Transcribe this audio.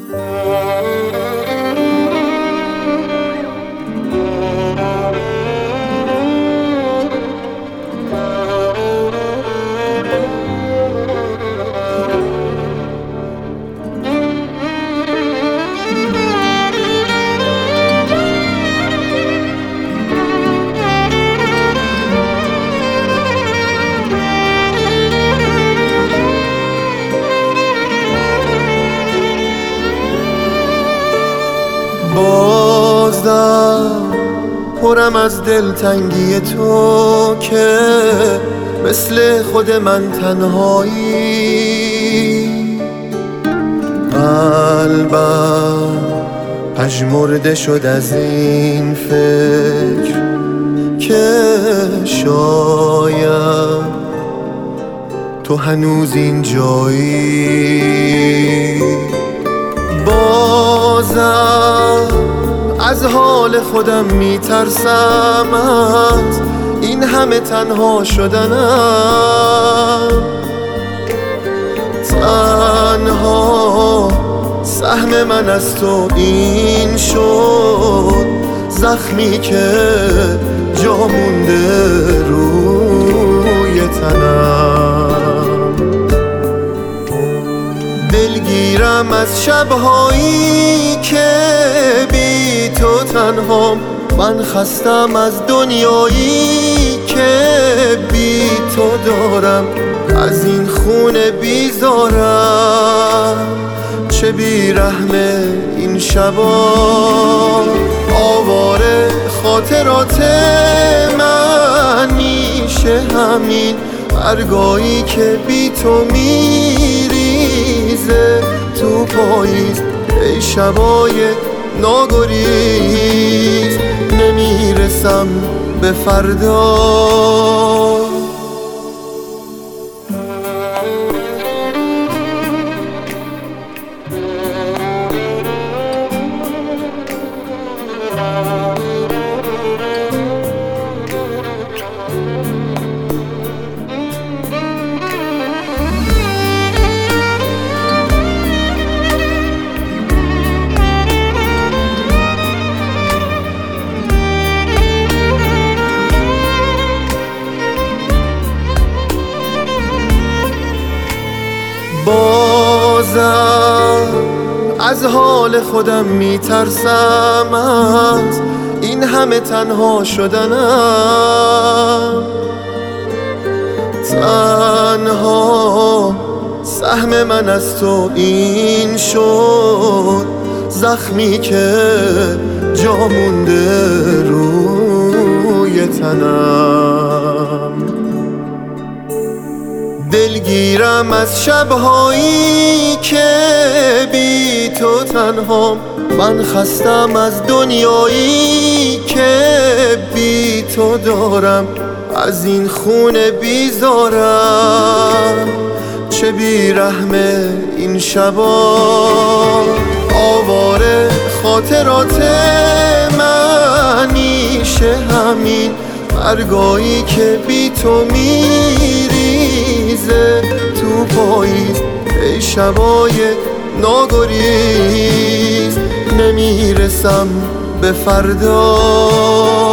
بازم پرم از دلتنگی تو که مثل خود من تنهایی. قلبم پژمرده شد از این فکر که شاید تو هنوز اینجایی. بازم از حال خودم میترسم، از این همه تنها شدنم. تنها سهم من از تو این شد، زخمی که جا مونده روی تنم. دلگیرم از شبهایی که بی تو تنهام، من خستم از دنیایی که بی تو دارم، از این خونه بیزارم. چه بیرحمه این شبا، آواره خاطرات من میشه همین برگایی که بی تو میریزه تو پاییز. ای شبای ناگریز، نمیرسم به فردا. بازم از حال خودم میترسم، از این همه تنها شدنم. تنها سهم من از تو این شد، زخمی که جا مونده روی تنم. دلگیرم از شبهایی که بی تو تنهام، من خستم از دنیایی که بی تو دارم، از این خونه بیزارم. چه بیرحمه این شبا، آواره خاطرات من میشه همین برگایی که بی تو میریزه تو پاییز. ای شبای ناگریز، نمیرسم به فردا.